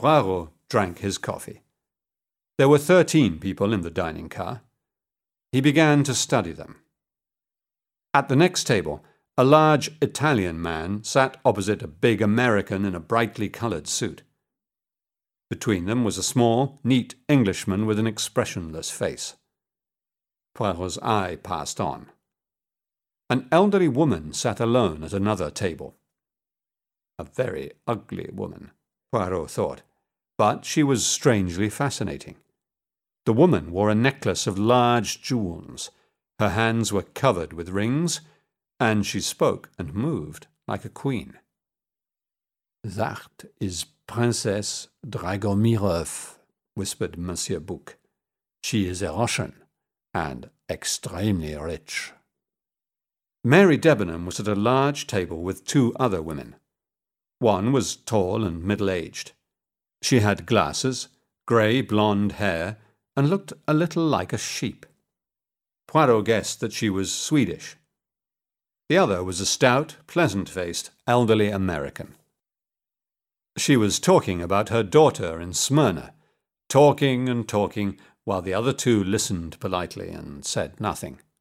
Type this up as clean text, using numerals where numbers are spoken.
Poirot drank his coffee. There were 13 people in the dining car. He began to study them. At the next table, a large Italian man sat opposite a big American in a brightly coloured suit. Between them was a small, neat Englishman with an expressionless face. Poirot's eye passed on. An elderly woman sat alone at another table. A very ugly woman, Poirot thought, but she was strangely fascinating. The woman wore a necklace of large jewels. Her hands were covered with rings, and she spoke and moved like a queen. "That is Princess Dragomirov," whispered Monsieur Bouc. "She is a Russian, and extremely rich." Mary Debenham was at a large table with 2 other women. One was tall and middle-aged. She had glasses, grey blonde hair, and looked a little like a sheep. Poirot guessed that she was Swedish. The other was a stout, pleasant-faced, elderly American. She was talking about her daughter in Smyrna, talking and talking, while the other 2 listened politely and said nothing.